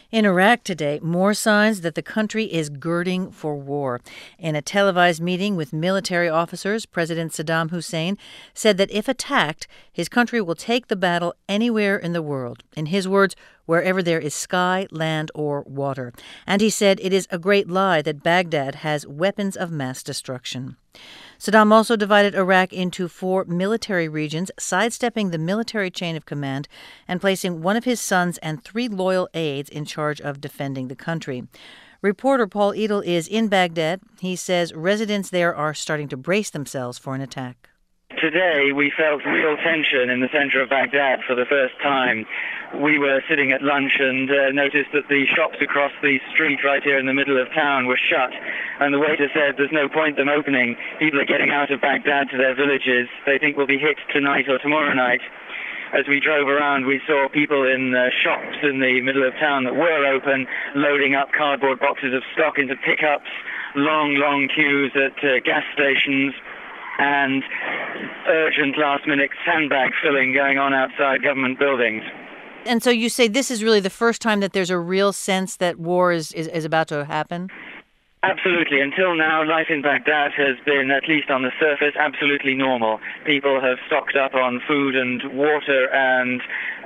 In Iraq today, more signs that the country is girding for war. In a televised meeting with military officers, President Saddam Hussein said that if attacked, his country will take the battle anywhere in the world. In his words, wherever there is sky, land, or water. And he said it is a great lie that Baghdad has weapons of mass destruction. Saddam also divided Iraq into 4 military regions, sidestepping the military chain of command and placing one of his sons and 3 loyal aides in charge of defending the country. Reporter Paul Edel is in Baghdad. He says residents there are starting to brace themselves for an attack. Today, we felt real tension in the center of Baghdad for the first time. We were sitting at lunch and noticed that the shops across the street right here in the middle of town were shut. And the waiter said there's no point them opening. People are getting out of Baghdad to their villages. They think we'll be hit tonight or tomorrow night. As we drove around, we saw people in shops in the middle of town that were open, loading up cardboard boxes of stock into pickups, long queues at gas stations, and urgent last-minute sandbag filling going on outside government buildings. And so you say this is really the first time that there's a real sense that war is about to happen? Absolutely. Until now, life in Baghdad has been, at least on the surface, absolutely normal. People have stocked up on food and water and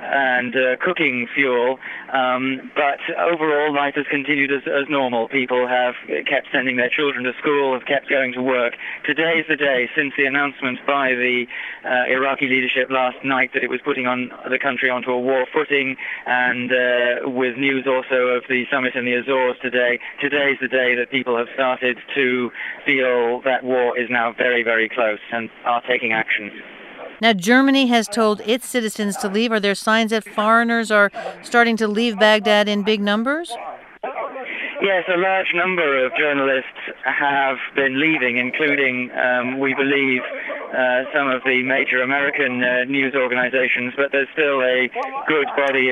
cooking fuel, but overall life has continued as normal. People have kept sending their children to school, have kept going to work. Today is the day, since the announcement by the Iraqi leadership last night that it was putting on the country onto a war footing, and with news also of the summit in the Azores today. Today is the day that people have started to feel that war is now very, very close and are taking action. Now, Germany has told its citizens to leave. Are there signs that foreigners are starting to leave Baghdad in big numbers? Yes, a large number of journalists have been leaving, including, we believe, some of the major American news organizations, but there's still a good body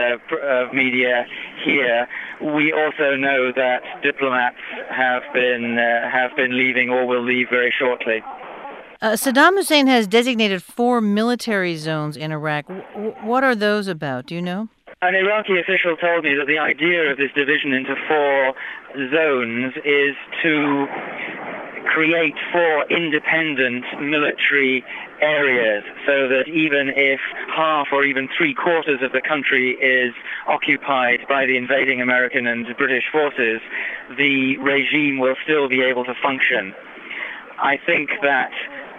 of media here. We also know that diplomats have been leaving or will leave very shortly. Saddam Hussein has designated 4 military zones in Iraq. What are those about? Do you know? An Iraqi official told me that the idea of this division into 4 zones is to create 4 independent military areas, so that even if half or even 3/4 of the country is occupied by the invading American and British forces, the regime will still be able to function. I think that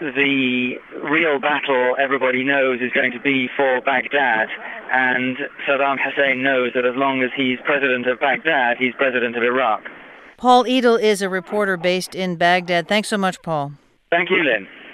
the real battle everybody knows is going to be for Baghdad, and Saddam Hussein knows that as long as he's president of Baghdad, he's president of Iraq. Paul Edel is a reporter based in Baghdad. Thanks so much, Paul. Thank you, Lynn.